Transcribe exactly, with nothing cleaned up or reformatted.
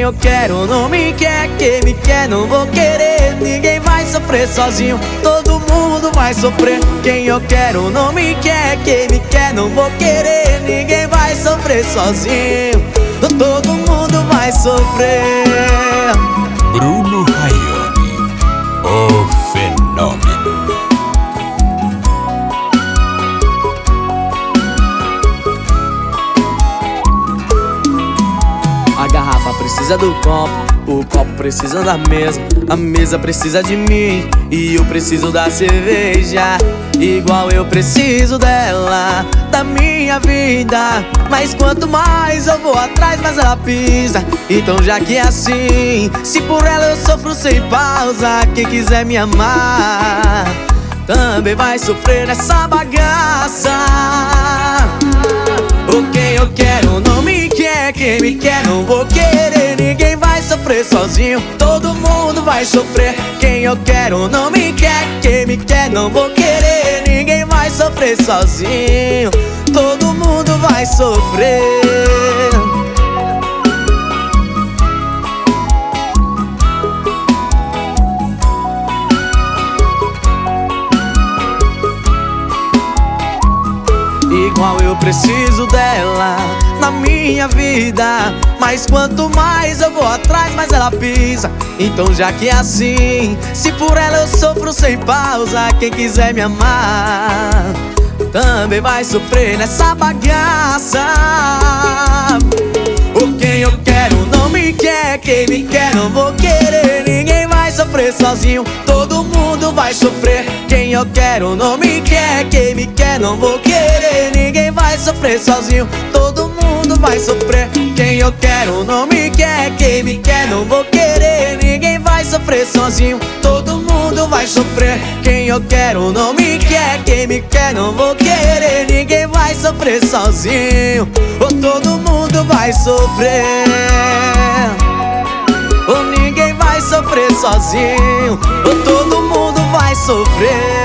eu quero não me quer, quem me quer não vou querer. Ninguém vai sofrer sozinho, todo mundo vai sofrer. Quem eu quero não me quer, quem me quer não vou querer. Ninguém vai sofrer sozinho, todo mundo vai sofrer. Bruno Raione, o fenômeno. A garrafa precisa do copo, o copo precisa da mesa, a mesa precisa de mim e eu preciso da cerveja. Igual eu preciso dela, da minha vida. Mas quanto mais eu vou atrás, mais ela pisa. Então já que é assim, se por ela eu sofro sem pausa, quem quiser me amar também vai sofrer nessa bagaça. O quem eu quero não me quer, quem me quer não vou querer. Ninguém vai sofrer sozinho, todo mundo vai sofrer. Quem eu quero não me quer, quem me quer não vou querer. Ninguém vai sofrer sozinho, todo mundo vai sofrer. Igual eu preciso dela na minha vida. Mas quanto mais eu vou atrás, mais ela pisa. Então já que é assim, se por ela eu sofro sem pausa, quem quiser me amar também vai sofrer nessa bagaça. O quem eu quero não me quer, quem me quer não vou querer. Ninguém vai sofrer sozinho, todo mundo vai sofrer. Quem eu quero não me quer, quem me quer não vou querer. Ninguém vai sofrer sozinho, todo mundo vai sofrer. Quem eu quero não me quer, quem me quer não vou querer. Ninguém vai sofrer sozinho, todo mundo vai sofrer. Quem eu quero não me quer, quem me quer não vou querer. Ninguém vai sofrer sozinho, ou todo mundo vai sofrer. Ou ninguém vai sofrer sozinho, ou todo mundo vai sofrer.